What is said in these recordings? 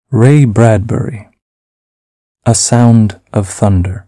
Ray Bradbury. A Sound of Thunder.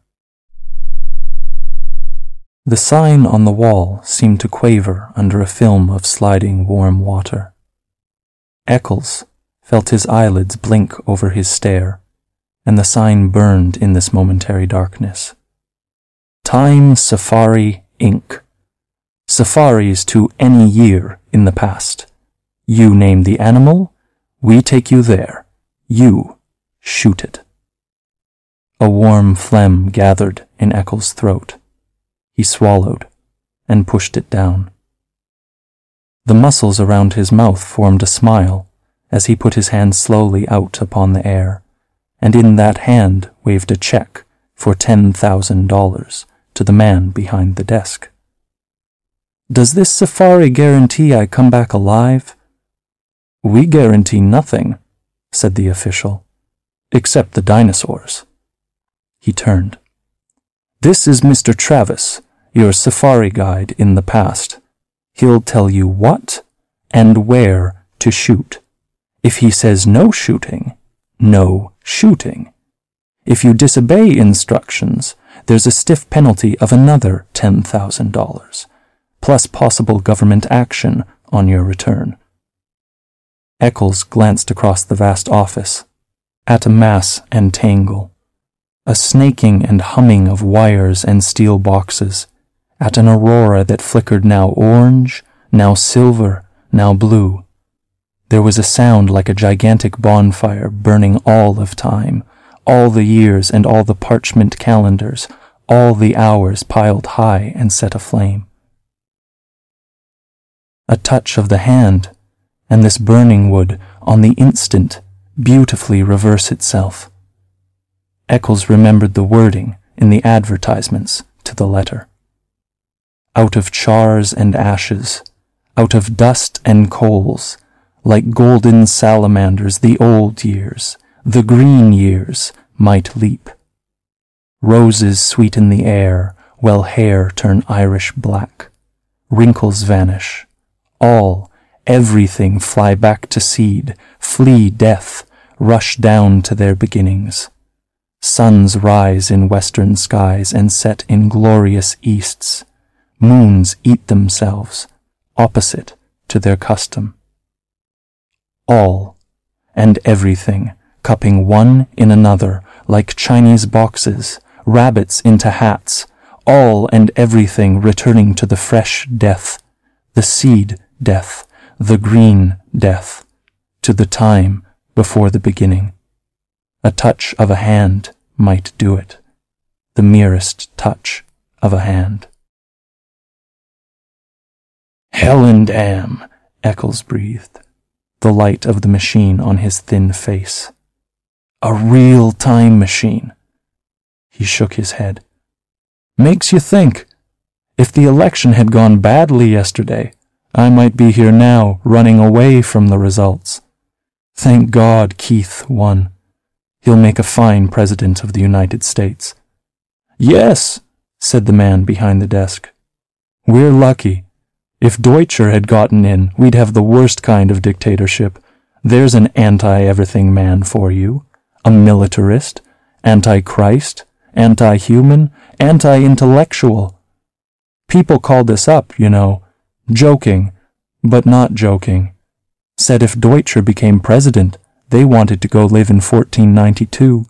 The sign on the wall seemed to quaver under a film of sliding warm water. Eccles felt his eyelids blink over his stare, and the sign burned in this momentary darkness. Time Safari, Inc. Safaris to any year in the past. You name the animal, we take you there. You shoot it. A warm phlegm gathered in Eccles' throat. He swallowed and pushed it down. The muscles around his mouth formed a smile as he put his hand slowly out upon the air, and in that hand waved a check for $10,000 to the man behind the desk. Does this safari guarantee I come back alive? We guarantee nothing, said the official, except the dinosaurs. He turned. This is Mr. Travis, your safari guide in the past. He'll tell you what and where to shoot. If he says no shooting, no shooting. If you disobey instructions, there's a stiff penalty of another $10,000, plus possible government action on your return. Eccles glanced across the vast office, at a mass and tangle, a snaking and humming of wires and steel boxes, at an aurora that flickered now orange, now silver, now blue. There was a sound like a gigantic bonfire burning all of time, all the years and all the parchment calendars, all the hours piled high and set aflame. A touch of the hand, and this burning would, on the instant, beautifully reverse itself. Eccles remembered the wording in the advertisements to the letter. Out of chars and ashes, out of dust and coals, like golden salamanders the old years, the green years, might leap. Roses sweeten the air, while hair turn Irish black. Wrinkles vanish. All, everything fly back to seed, flee death, rush down to their beginnings. Suns rise in western skies and set in glorious easts. Moons eat themselves, opposite to their custom. All and everything cupping one in another like Chinese boxes, rabbits into hats, all and everything returning to the fresh death, the seed death, the green death, to the time before the beginning. A touch of a hand might do it, the merest touch of a hand. Hell and damn, Eccles breathed, the light of the machine on his thin face. A real time machine. He shook his head. Makes you think. If the election had gone badly yesterday, I might be here now, running away from the results. Thank God Keith won. He'll make a fine president of the United States. Yes, said the man behind the desk. We're lucky. If Deutscher had gotten in, we'd have the worst kind of dictatorship. There's an anti-everything man for you. A militarist, anti-Christ, anti-human, anti-intellectual. People called this up, you know, joking, but not joking. Said if Deutscher became president, they wanted to go live in 1492.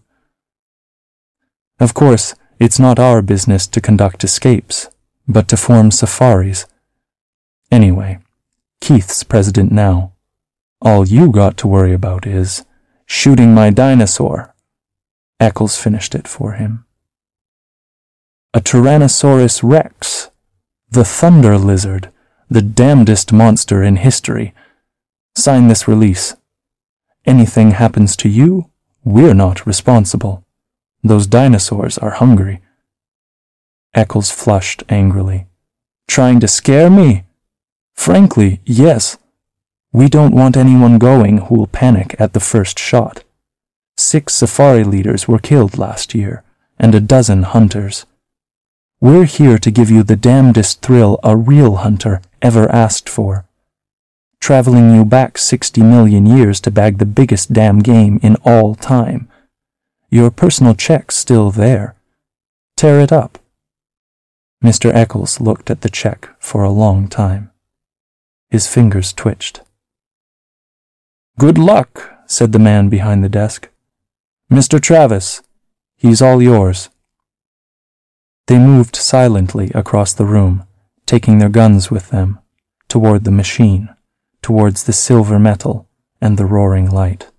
Of course, it's not our business to conduct escapes, but to form safaris. Anyway, Keith's president now. All you got to worry about is shooting my dinosaur. Eccles finished it for him. A Tyrannosaurus Rex, the thunder lizard, the damnedest monster in history. Sign this release. Anything happens to you, we're not responsible. Those dinosaurs are hungry. Eccles flushed angrily. Trying to scare me? Frankly, yes. We don't want anyone going who will panic at the first shot. 6 safari leaders were killed last year, and a dozen hunters. We're here to give you the damnedest thrill a real hunter ever asked for. traveling you back 60 million years to bag the biggest damn game in all time. Your personal check's still there. Tear it up." Mr. Eccles looked at the check for a long time. His fingers twitched. "Good luck," said the man behind the desk. "Mr. Travis, he's all yours." They moved silently across the room, taking their guns with them, toward the machine, towards the silver metal and the roaring light.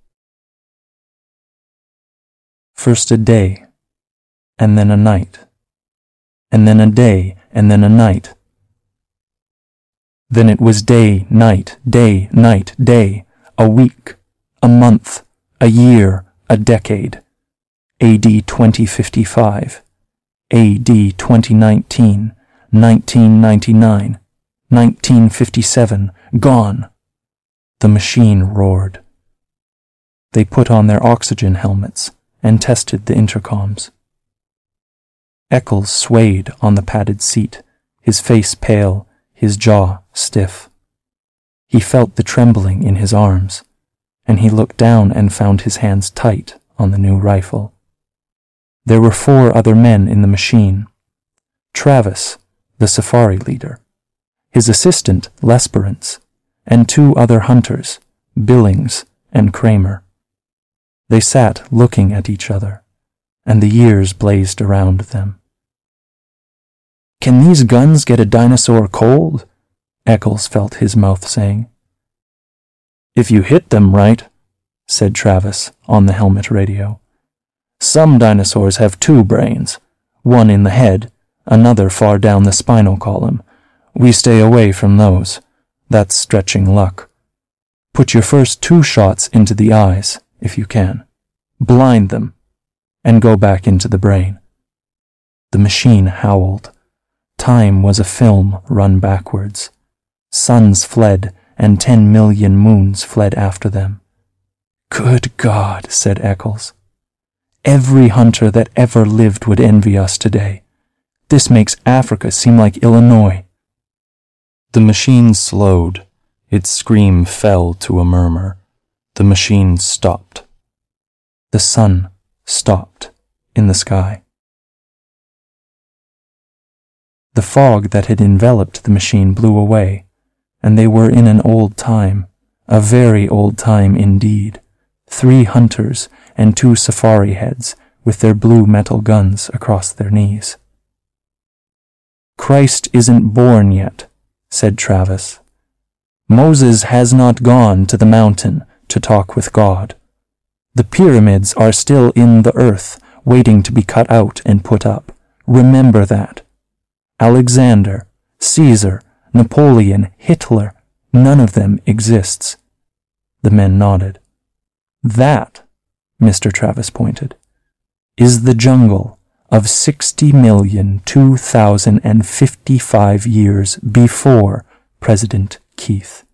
First a day, and then a night, and then a day, and then a night. Then it was day, night, day, night, day, a week, a month, a year, a decade. AD 2055, AD 2019, 1999, 1957, gone. The machine roared. They put on their oxygen helmets and tested the intercoms. Eccles swayed on the padded seat, his face pale, his jaw stiff. He felt the trembling in his arms, and he looked down and found his hands tight on the new rifle. There were 4 other men in the machine. Travis, the safari leader, his assistant Lesperance, and 2 other hunters, Billings and Kramer. They sat looking at each other, and the years blazed around them. "Can these guns get a dinosaur cold?" Eccles felt his mouth saying. "If you hit them right," said Travis on the helmet radio. "Some dinosaurs have 2 brains, one in the head, another far down the spinal column. We stay away from those. That's stretching luck. Put your first 2 shots into the eyes, if you can. Blind them, and go back into the brain." The machine howled. Time was a film run backwards. Suns fled, and 10 million moons fled after them. "Good God," said Eccles. "Every hunter that ever lived would envy us today. This makes Africa seem like Illinois." The machine slowed. Its scream fell to a murmur. The machine stopped. The sun stopped in the sky. The fog that had enveloped the machine blew away, and they were in an old time, a very old time indeed. 3 hunters and 2 safari heads with their blue metal guns across their knees. "Christ isn't born yet," said Travis. "Moses has not gone to the mountain to talk with God. The pyramids are still in the earth, waiting to be cut out and put up. Remember that. Alexander, Caesar, Napoleon, Hitler, none of them exists." The men nodded. "That," Mr. Travis pointed, "is the jungle of 60,002,055 years before President Keith."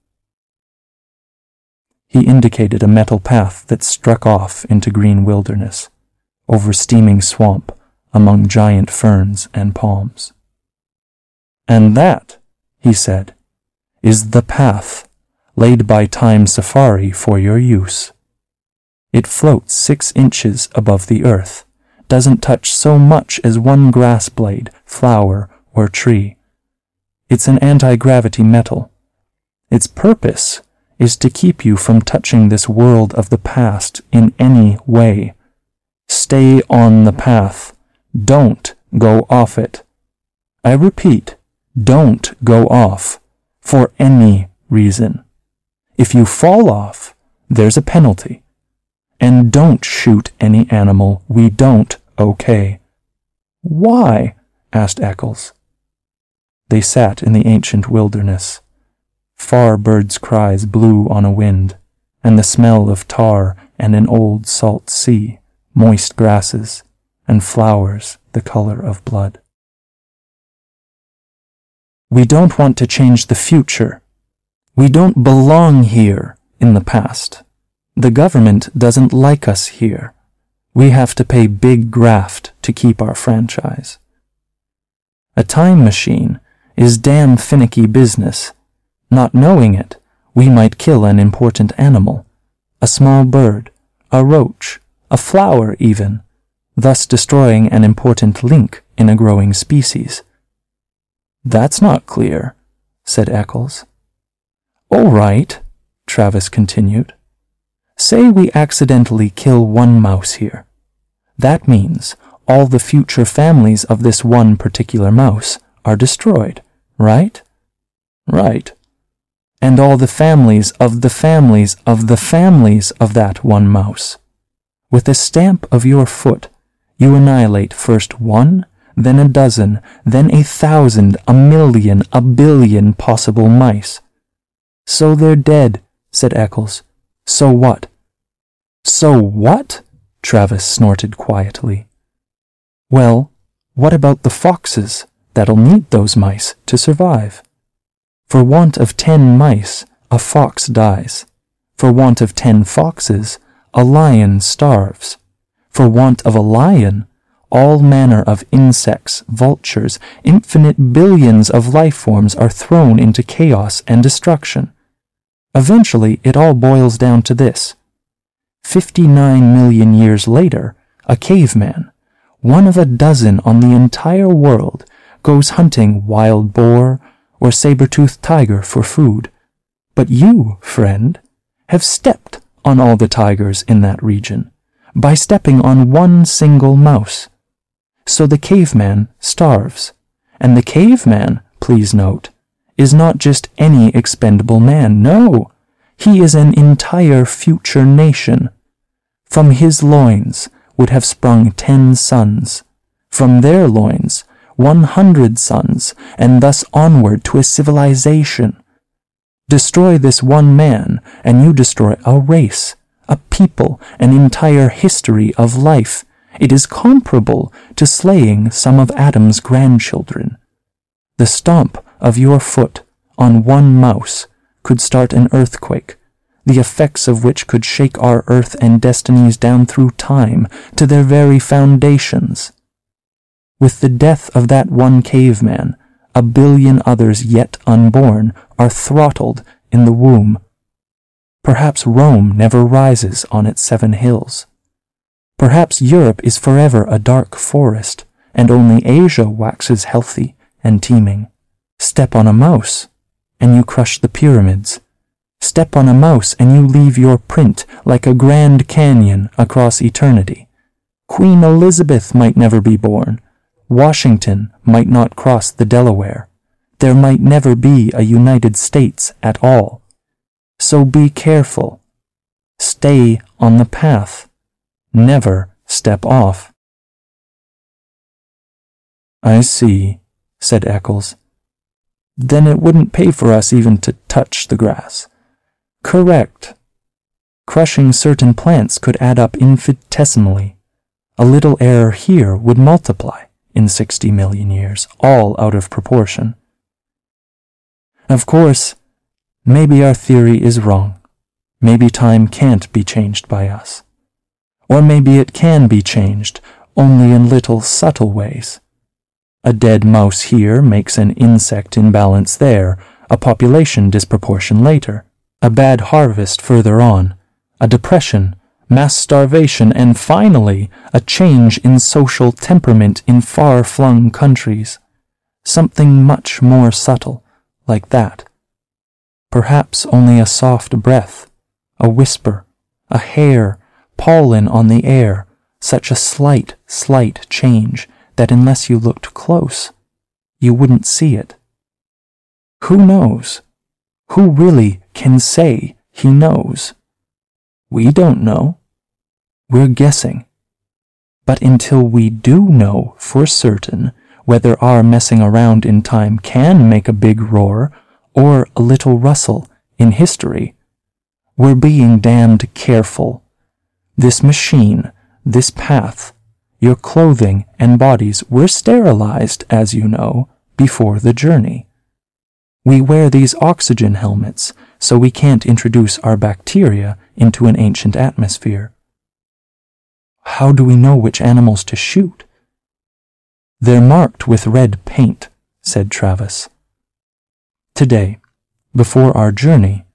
He indicated a metal path that struck off into green wilderness, over steaming swamp, among giant ferns and palms. "And that," he said, "is the path laid by Time Safari for your use. It floats 6 inches above the earth, doesn't touch so much as one grass blade, flower, or tree. It's an anti-gravity metal. Its purpose is to keep you from touching this world of the past in any way. Stay on the path. Don't go off it. I repeat, don't go off, for any reason. If you fall off, there's a penalty. And don't shoot any animal we don't okay." "Why?" asked Eccles. They sat in the ancient wilderness. Far birds' cries blew on a wind, and the smell of tar and an old salt sea, moist grasses, and flowers the color of blood. "We don't want to change the future. We don't belong here in the past. The government doesn't like us here. We have to pay big graft to keep our franchise. A time machine is damn finicky business. Not knowing it, We might kill an important animal, a small bird, a roach, a flower even, thus destroying an important link in a growing species. That's not clear, said Eccles. All right, Travis continued. Say we accidentally kill one mouse here. That means all the future families of this one particular mouse are destroyed, right? Right. And all the families of the families of the families of that one mouse. With a stamp of your foot, you annihilate first one, then a dozen, then 1,000, 1,000,000, 1,000,000,000 possible mice. So they're dead, said Eccles. So what? So what? Travis snorted quietly. Well, what about the foxes that'll need those mice to survive? For want of 10 mice, a fox dies. For want of 10 foxes, a lion starves. For want of a lion, all manner of insects, vultures, infinite billions of life forms are thrown into chaos and destruction. Eventually, it all boils down to this. 59 million years later, a caveman, one of a dozen on the entire world, goes hunting wild boar or saber-toothed tiger for food. But you, friend, have stepped on all the tigers in that region by stepping on one single mouse. So the caveman starves. And the caveman, please note, is not just any expendable man. No, he is an entire future nation. From his loins would have sprung 10 sons. From their loins, 100 sons, and thus onward to a civilization. Destroy this one man, and you destroy a race, a people, an entire history of life. It is comparable to slaying some of Adam's grandchildren. The stomp of your foot on one mouse could start an earthquake, the effects of which could shake our earth and destinies down through time to their very foundations. With the death of that one caveman, 1 billion others yet unborn are throttled in the womb. Perhaps Rome never rises on its 7 hills. Perhaps Europe is forever a dark forest, and only Asia waxes healthy and teeming. Step on a mouse, and you crush the pyramids. Step on a mouse, and you leave your print like a Grand Canyon across eternity. Queen Elizabeth might never be born. Washington might not cross the Delaware. There might never be a United States at all. So be careful. Stay on the path. Never step off. I see, said Eccles. Then it wouldn't pay for us even to touch the grass. Correct. Crushing certain plants could add up infinitesimally. A little error here would multiply in 60 million years, all out of proportion. Of course, maybe our theory is wrong. Maybe time can't be changed by us. Or maybe it can be changed, only in little subtle ways. A dead mouse here makes an insect imbalance there, a population disproportion later, a bad harvest further on, a depression, mass starvation, and finally a change in social temperament in far-flung countries. Something much more subtle, like that. Perhaps only a soft breath, a whisper, a hair, pollen on the air, such a slight change that unless you looked close, you wouldn't see it. Who knows? Who really can say he knows? We don't know. We're guessing. But until we do know for certain whether our messing around in time can make a big roar or a little rustle in history, we're being damned careful. This machine, this path, your clothing and bodies were sterilized, as you know, before the journey. We wear these oxygen helmets so we can't introduce our bacteria into an ancient atmosphere. How do we know which animals to shoot? They're marked with red paint, said Travis. Today, before our journey,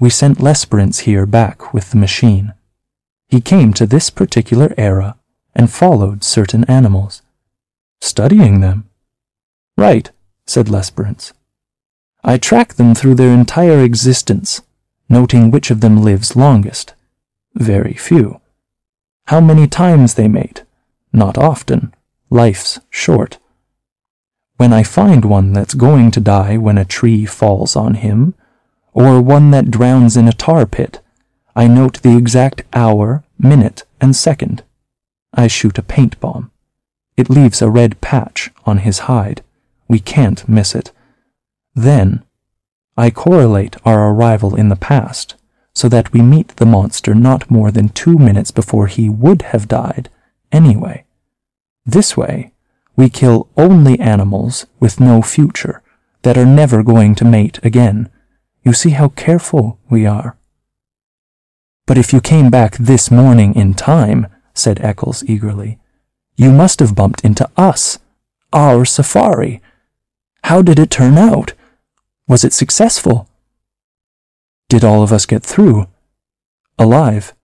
We sent Lesperance here back with the machine. He came to this particular era and followed certain animals. Studying them. Right, said Lesperance. I track them through their entire existence, noting which of them lives longest. Very few. How many times they mate? Not often. Life's short. When I find one that's going to die when a tree falls on him, or one that drowns in a tar pit, I note the exact hour, minute, and second. I shoot a paint bomb. It leaves a red patch on his hide. We can't miss it. Then, I correlate our arrival in the past, so that we meet the monster not more than 2 minutes before he would have died anyway. This way, we kill only animals with no future, that are never going to mate again. You see how careful we are. But if you came back this morning in time, said Eccles eagerly, you must have bumped into us, our safari. How did it turn out? Was it successful? Did all of us get through? Alive?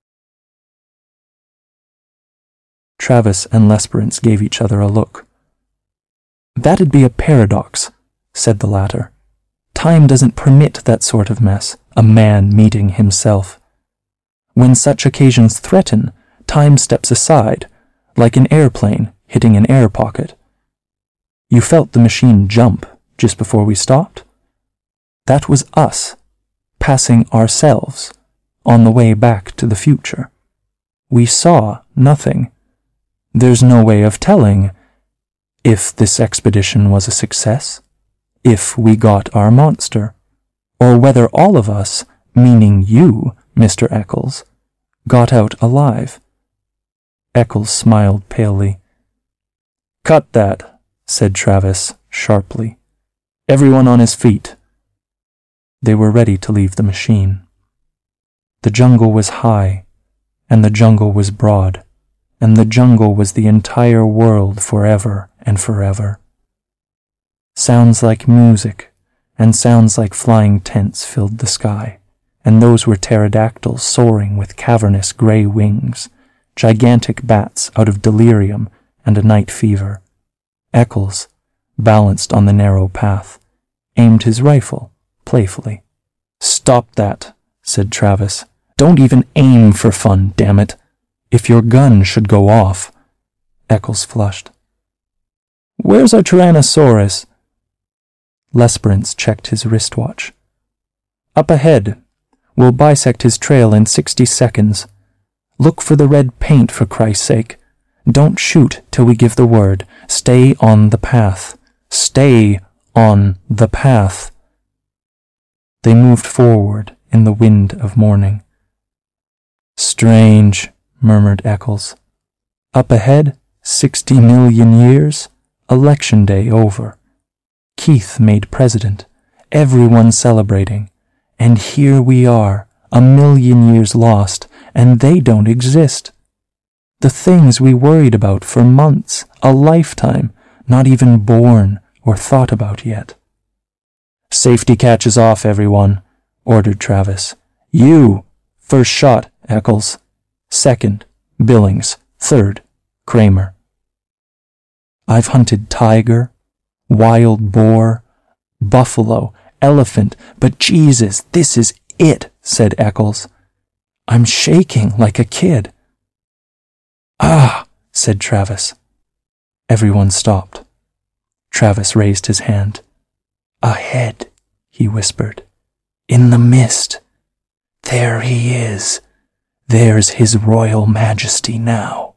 Travis and Lesperance gave each other a look. That'd be a paradox, said the latter. Time doesn't permit that sort of mess, a man meeting himself. When such occasions threaten, time steps aside, like an airplane hitting an air pocket. You felt the machine jump just before we stopped? That was us, passing ourselves, on the way back to the future. We saw nothing. There's no way of telling if this expedition was a success, if we got our monster, or whether all of us, meaning you, Mr. Eccles, got out alive. Eccles smiled palely. Cut that, said Travis sharply. Everyone on his feet. They were ready to leave the machine. The jungle was high, and the jungle was broad, and the jungle was the entire world forever and forever. Sounds like music and sounds like flying tents filled the sky, and those were pterodactyls soaring with cavernous grey wings, gigantic bats out of delirium and a night fever. Eccles, balanced on the narrow path, aimed his rifle playfully. Stop that, said Travis. Don't even aim for fun, damn it. If your gun should go off. Eccles flushed. Where's our Tyrannosaurus? Lesperance checked his wristwatch. Up ahead. We'll bisect his trail in 60 seconds. Look for the red paint, for Christ's sake. Don't shoot till we give the word. Stay on the path. Stay on the path. They moved forward in the wind of morning. Strange, murmured Eccles. Up ahead, 60 million years, election day over. Keith made president, everyone celebrating, and here we are, 1,000,000 years lost, and they don't exist. The things we worried about for months, a lifetime, not even born or thought about yet. Safety catches off, everyone, ordered Travis. You, first shot, Eccles. Second, Billings. Third, Kramer. I've hunted tiger, wild boar, buffalo, elephant, but Jesus, this is it, said Eccles. I'm shaking like a kid. Ah, said Travis. Everyone stopped. Travis raised his hand. Ahead, he whispered. In the mist. There he is. There's His Royal Majesty now.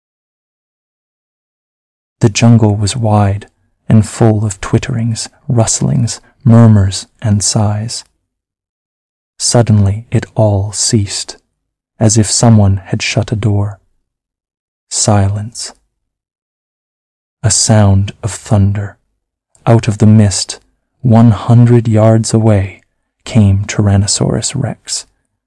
The jungle was wide and full of twitterings, rustlings, murmurs, and sighs. Suddenly it all ceased, as if someone had shut a door. Silence. A sound of thunder. Out of the mist, 100 yards away, came Tyrannosaurus Rex.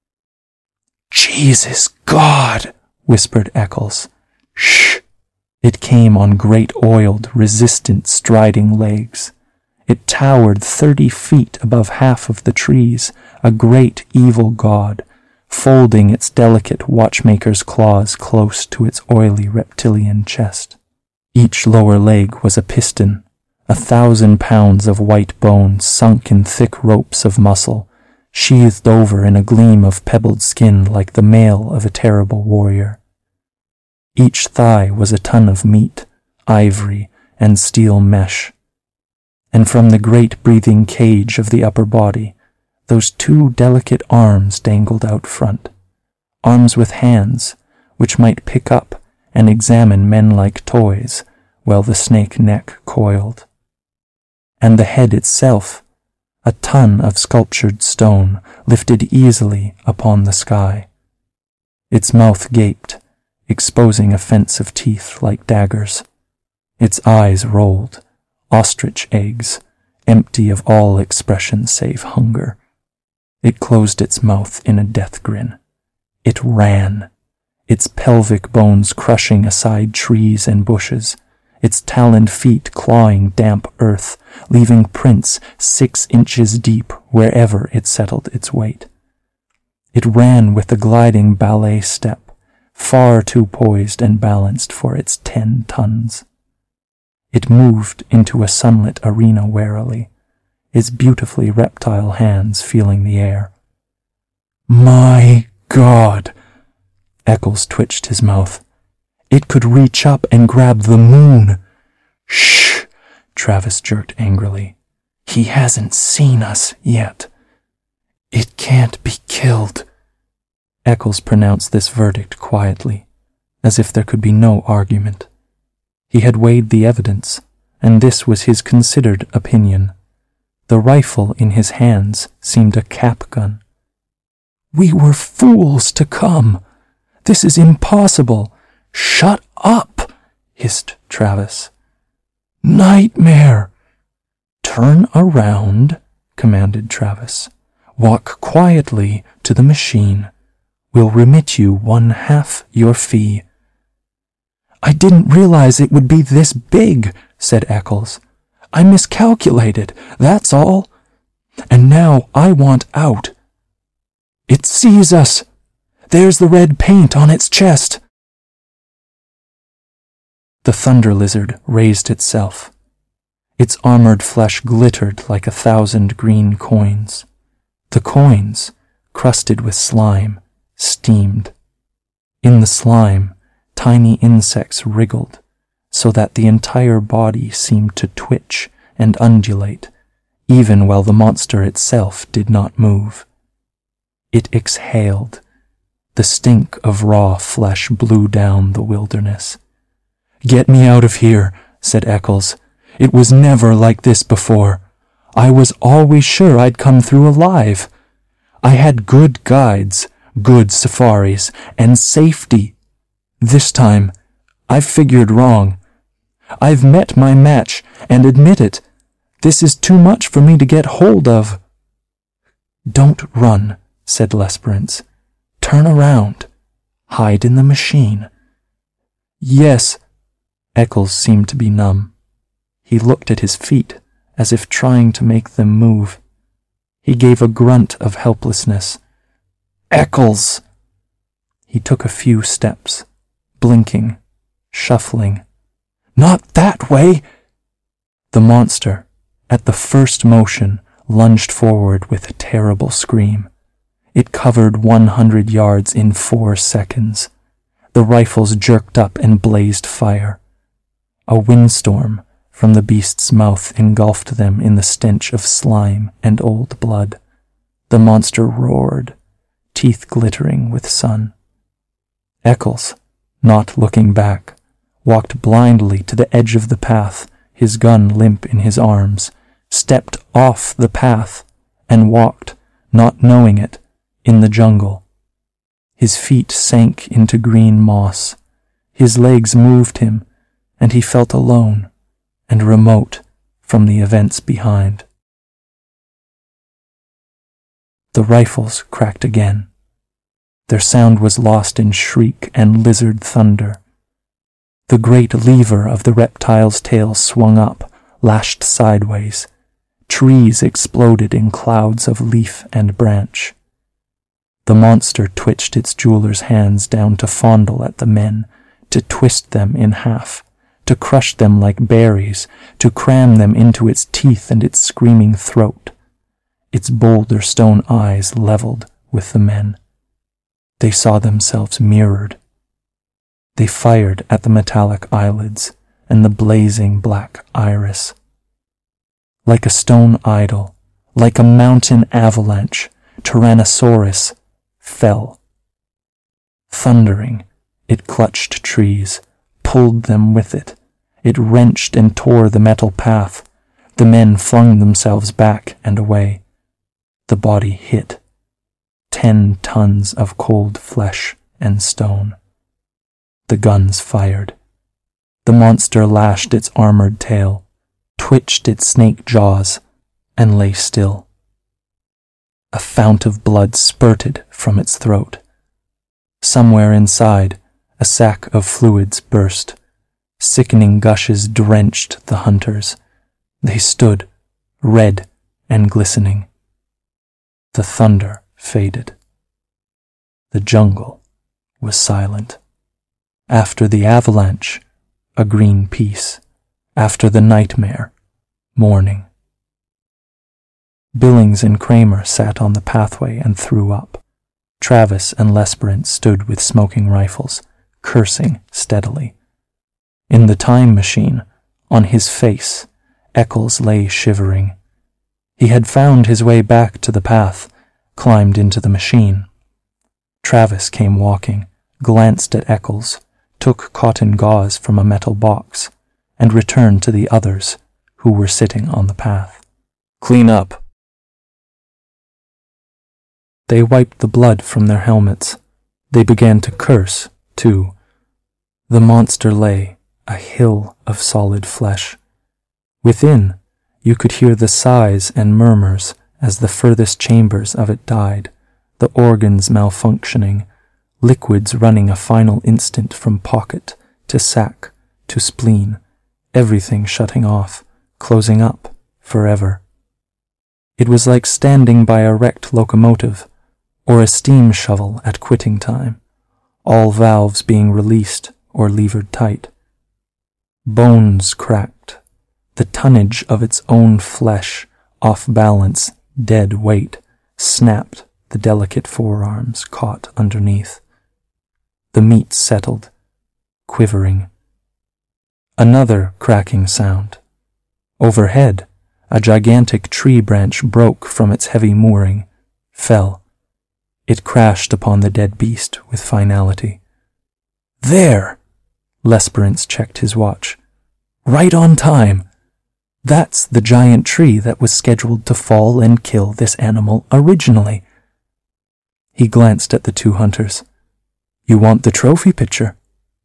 Jesus God, whispered Eccles. Shh! It came on great oiled, resistant, striding legs. It towered 30 feet above half of the trees, a great evil god, folding its delicate watchmaker's claws close to its oily reptilian chest. Each lower leg was a piston, 1,000 pounds of white bone sunk in thick ropes of muscle, sheathed over in a gleam of pebbled skin like the mail of a terrible warrior. Each thigh was a ton of meat, ivory, and steel mesh. And from the great breathing cage of the upper body, those 2 delicate arms dangled out front, arms with hands which might pick up and examine men like toys while the snake neck coiled. And the head itself, a ton of sculptured stone lifted easily upon the sky. Its mouth gaped, exposing a fence of teeth like daggers. Its eyes rolled, ostrich eggs, empty of all expression save hunger. It closed its mouth in a death grin. It ran, its pelvic bones crushing aside trees and bushes, its taloned feet clawing damp earth, leaving prints 6 inches deep wherever it settled its weight. It ran with a gliding ballet step, far too poised and balanced for its 10 tons. It moved into a sunlit arena warily, its beautifully reptile hands feeling the air. My God! Eccles twitched his mouth. It could reach up and grab the moon. Shh! Travis jerked angrily. He hasn't seen us yet. It can't be killed. Eccles pronounced this verdict quietly, as if there could be no argument. He had weighed the evidence, and this was his considered opinion. The rifle in his hands seemed a cap gun. We were fools to come. This is impossible. Shut up, hissed Travis. Nightmare. Turn around, commanded Travis. Walk quietly to the machine. We'll remit you 1/2 your fee. I didn't realize it would be this big, said Eccles. I miscalculated, that's all. And now I want out. It sees us. There's the red paint on its chest. The thunder lizard raised itself. Its armored flesh glittered like 1,000 green coins. The coins, crusted with slime, steamed. In the slime, tiny insects wriggled, so that the entire body seemed to twitch and undulate, even while the monster itself did not move. It exhaled. The stink of raw flesh blew down the wilderness. Get me out of here, said Eccles. It was never like this before. I was always sure I'd come through alive. I had good guides, good safaris, and safety. This time, I've figured wrong. I've met my match, and admit it. This is too much for me to get hold of. Don't run, said Lesperance. Turn around. Hide in the machine. Yes. Eccles seemed to be numb. He looked at his feet, as if trying to make them move. He gave a grunt of helplessness. Eccles! He took a few steps, blinking, shuffling. Not that way! The monster, at the first motion, lunged forward with a terrible scream. It covered 100 yards in 4 seconds. The rifles jerked up and blazed fire. A windstorm from the beast's mouth engulfed them in the stench of slime and old blood. The monster roared, teeth glittering with sun. Eccles, not looking back, walked blindly to the edge of the path, his gun limp in his arms, stepped off the path, and walked, not knowing it, in the jungle. His feet sank into green moss. His legs moved him, and he felt alone and remote from the events behind. The rifles cracked again. Their sound was lost in shriek and lizard thunder. The great lever of the reptile's tail swung up, lashed sideways. Trees exploded in clouds of leaf and branch. The monster twitched its jeweler's hands down to fondle at the men, to twist them in half, to crush them like berries, to cram them into its teeth and its screaming throat, its boulder stone eyes leveled with the men. They saw themselves mirrored. They fired at the metallic eyelids and the blazing black iris. Like a stone idol, like a mountain avalanche, Tyrannosaurus fell. Thundering, it clutched trees, pulled them with it. It wrenched and tore the metal path. The men flung themselves back and away. The body hit. 10 tons of cold flesh and stone. The guns fired. The monster lashed its armored tail, twitched its snake jaws, and lay still. A fount of blood spurted from its throat. Somewhere inside, a sack of fluids burst. Sickening gushes drenched the hunters. They stood, red and glistening. The thunder faded. The jungle was silent. After the avalanche, a green peace. After the nightmare, morning. Billings and Kramer sat on the pathway and threw up. Travis and Lesperance stood with smoking rifles, cursing steadily. In the time machine, on his face, Eccles lay shivering. He had found his way back to the path, climbed into the machine. Travis came walking, glanced at Eccles, took cotton gauze from a metal box, and returned to the others who were sitting on the path. "Clean up." They wiped the blood from their helmets. They began to curse, too. The monster lay, a hill of solid flesh. Within, you could hear the sighs and murmurs as the furthest chambers of it died, the organs malfunctioning, liquids running a final instant from pocket to sac to spleen, everything shutting off, closing up forever. It was like standing by a wrecked locomotive or a steam shovel at quitting time, all valves being released or levered tight. Bones cracked, the tonnage of its own flesh, off balance, dead weight, snapped the delicate forearms caught underneath. The meat settled, quivering. Another cracking sound. Overhead, a gigantic tree branch broke from its heavy mooring, fell. It crashed upon the dead beast with finality. "There!" Lesperance checked his watch. "Right on time. That's the giant tree that was scheduled to fall and kill this animal originally." He glanced at the two hunters. "You want the trophy picture?"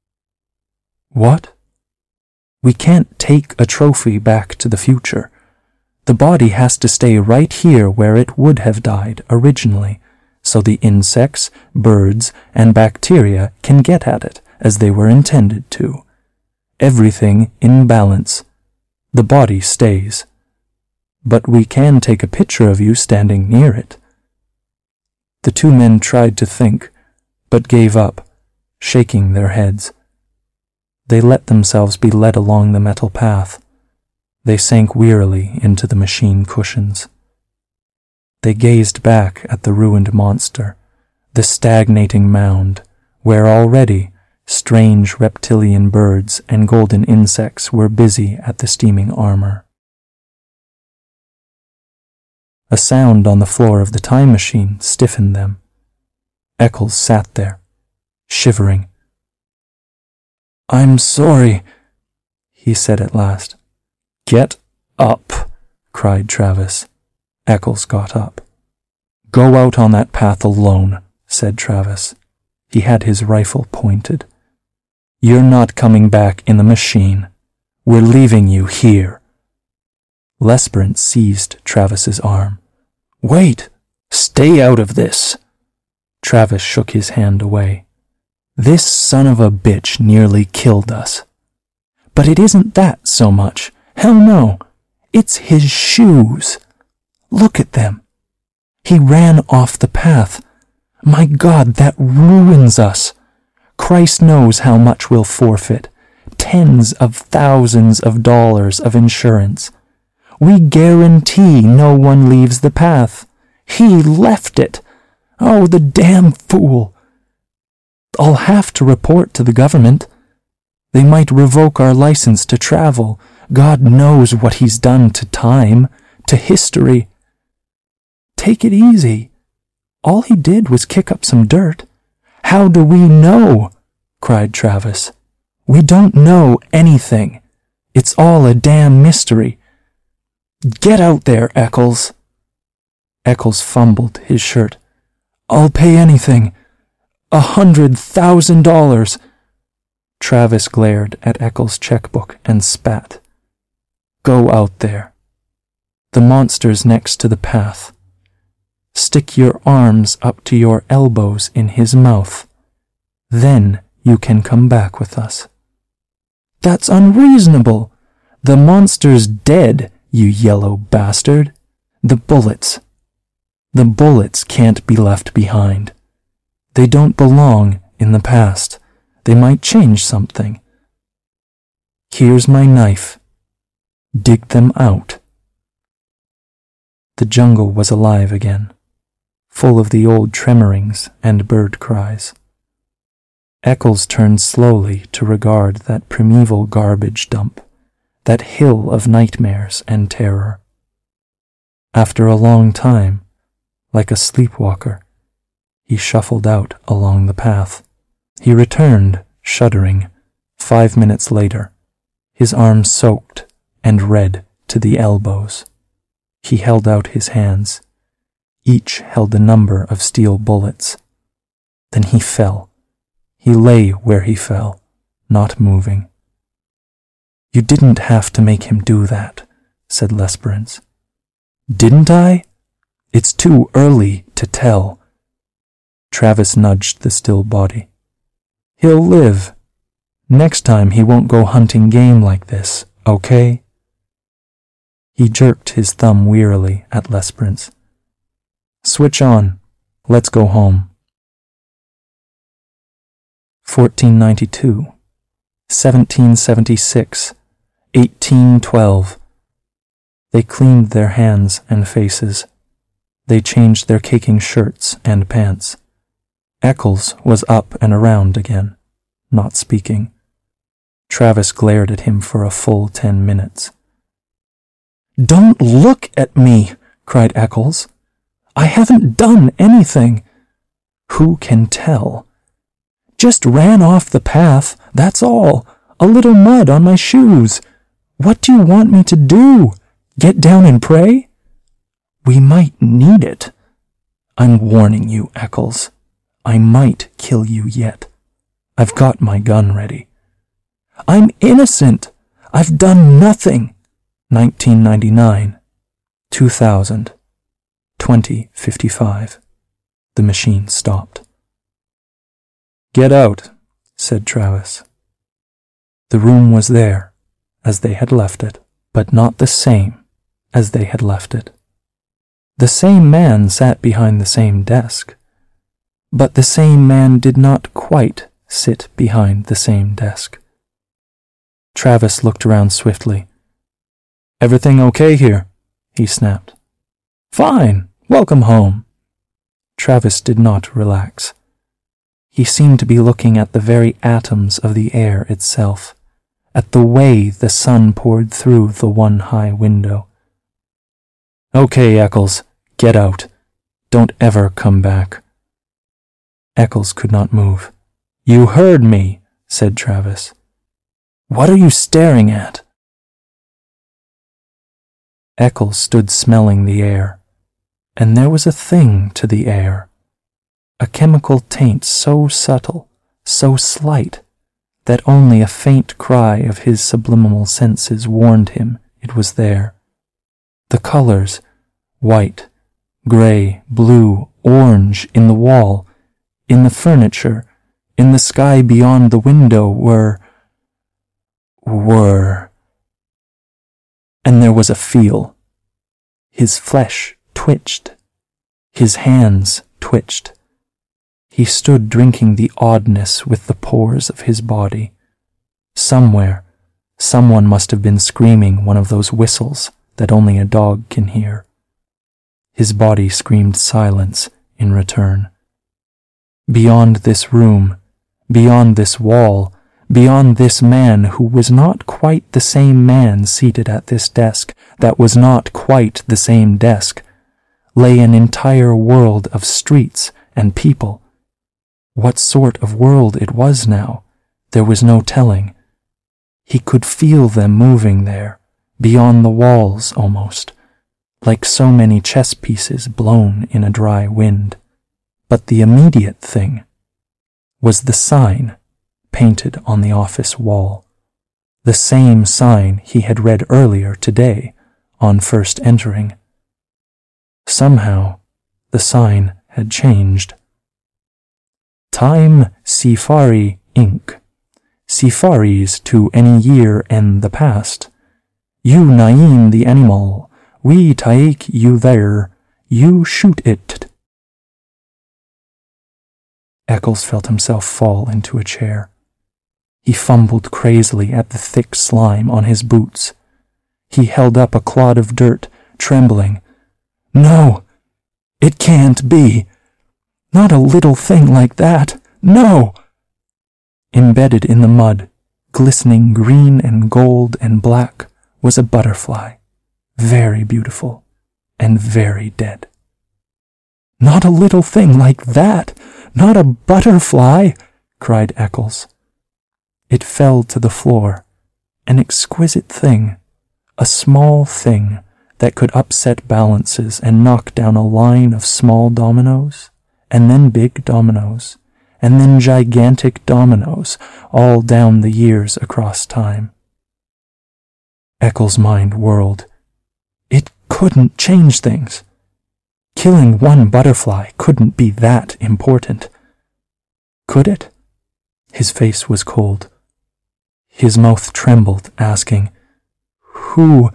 "What?" "We can't take a trophy back to the future. The body has to stay right here where it would have died originally, so the insects, birds, and bacteria can get at it as they were intended to. Everything in balance. The body stays. But we can take a picture of you standing near it." The two men tried to think, but gave up, shaking their heads. They let themselves be led along the metal path. They sank wearily into the machine cushions. They gazed back at the ruined monster, the stagnating mound, where already strange reptilian birds and golden insects were busy at the steaming armor. A sound on the floor of the time machine stiffened them. Eccles sat there, shivering. "I'm sorry," he said at last. "Get up," cried Travis. Eccles got up. "Go out on that path alone," said Travis. He had his rifle pointed. "You're not coming back in the machine. We're leaving you here." Lesperance seized Travis's arm. "Wait! Stay out of this!" Travis shook his hand away. "This son of a bitch nearly killed us. But it isn't that so much. Hell no! It's his shoes. Look at them. He ran off the path. My God, that ruins us. Christ knows how much we'll forfeit. Tens of thousands of dollars of insurance. We guarantee no one leaves the path. He left it. Oh, the damn fool. I'll have to report to the government. They might revoke our license to travel. God knows what he's done to time, to history. Take it easy. All he did was kick up some dirt. How do we know? Cried Travis. We don't know anything. It's all a damn mystery. Get out there, Eccles. Eccles fumbled his shirt. I'll pay anything. $100,000. Travis glared at Eccles' checkbook and spat. Go out there. The monster's next to the path. Stick your arms up to your elbows in his mouth. Then you can come back with us. That's unreasonable. The monster's dead, you yellow bastard. The bullets can't be left behind. They don't belong in the past. They might change something. Here's my knife. Dig them out. The jungle was alive again, full of the old tremorings and bird cries. Eccles turned slowly to regard that primeval garbage dump, that hill of nightmares and terror. After a long time, like a sleepwalker, he shuffled out along the path. He returned, shuddering, 5 minutes later, his arms soaked and red to the elbows. He held out his hands. Each held a number of steel bullets. Then he fell. He lay where he fell, not moving. You didn't have to make him do that, said Lesperance. Didn't I? It's too early to tell. Travis nudged the still body. He'll live. Next time he won't go hunting game like this, okay? He jerked his thumb wearily at Lesperance. Switch on. Let's go home. 1492, 1776, 1812. They cleaned their hands and faces. They changed their caking shirts and pants. Eccles was up and around again, not speaking. Travis glared at him for a full 10 minutes. Don't look at me, cried Eccles. I haven't done anything. Who can tell? Just ran off the path, that's all. A little mud on my shoes. What do you want me to do? Get down and pray? We might need it. I'm warning you, Eccles. I might kill you yet. I've got my gun ready. I'm innocent. I've done nothing. 1999, 2000, 2055. The machine stopped. Get out, said Travis. The room was there, as they had left it, but not the same as they had left it. The same man sat behind the same desk, but the same man did not quite sit behind the same desk. Travis looked around swiftly. Everything okay here? He snapped. Fine. Welcome home. Travis did not relax. He seemed to be looking at the very atoms of the air itself, at the way the sun poured through the one high window. Okay, Eccles, get out. Don't ever come back. Eccles could not move. You heard me, said Travis. What are you staring at? Eccles stood smelling the air, and there was a thing to the air, a chemical taint so subtle, so slight, that only a faint cry of his subliminal senses warned him it was there. The colors, white, gray, blue, orange, in the wall, in the furniture, in the sky beyond the window were... and there was a feel. His flesh twitched. His hands twitched. He stood drinking the oddness with the pores of his body. Somewhere, someone must have been screaming one of those whistles that only a dog can hear. His body screamed silence in return. Beyond this room, beyond this wall, beyond this man who was not quite the same man seated at this desk, that was not quite the same desk, lay an entire world of streets and people. What sort of world it was now, there was no telling. He could feel them moving there, beyond the walls almost, like so many chess pieces blown in a dry wind. But the immediate thing was the sign painted on the office wall, the same sign he had read earlier today on first entering. Somehow, the sign had changed. Time Safari Inc. Safaris to any year in the past. You name the animal, we take you there, you shoot it. Eccles felt himself fall into a chair. He fumbled crazily at the thick slime on his boots. He held up a clod of dirt, trembling. No, it can't be. Not a little thing like that. No! Embedded in the mud, glistening green and gold and black, was a butterfly, very beautiful and very dead. Not a little thing like that! Not a butterfly! Cried Eccles. It fell to the floor, an exquisite thing, a small thing that could upset balances and knock down a line of small dominoes, and then big dominoes, and then gigantic dominoes, all down the years across time. Eccles' mind whirled. It couldn't change things. Killing one butterfly couldn't be that important. Could it? His face was cold. His mouth trembled, asking, Who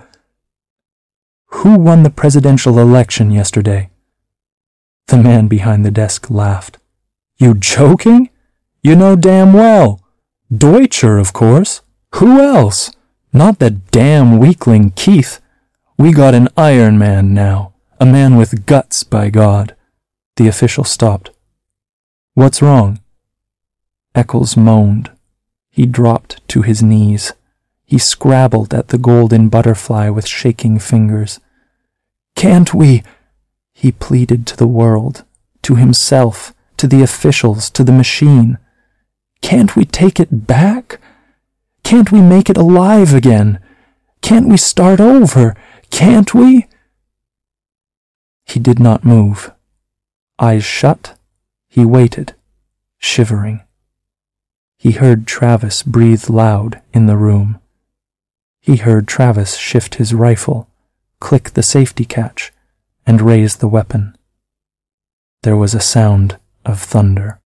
won the presidential election yesterday? The man behind the desk laughed. You joking? You know damn well. Deutscher, of course. Who else? Not that damn weakling Keith. We got an Iron Man now. A man with guts, by God. The official stopped. What's wrong? Eccles moaned. He dropped to his knees. He scrabbled at the golden butterfly with shaking fingers. Can't we? He pleaded to the world, to himself, to the officials, to the machine. Can't we take it back? Can't we make it alive again? Can't we start over? Can't we? He did not move. Eyes shut, he waited, shivering. He heard Travis breathe loud in the room. He heard Travis shift his rifle, click the safety catch, and raise the weapon. There was a sound of thunder.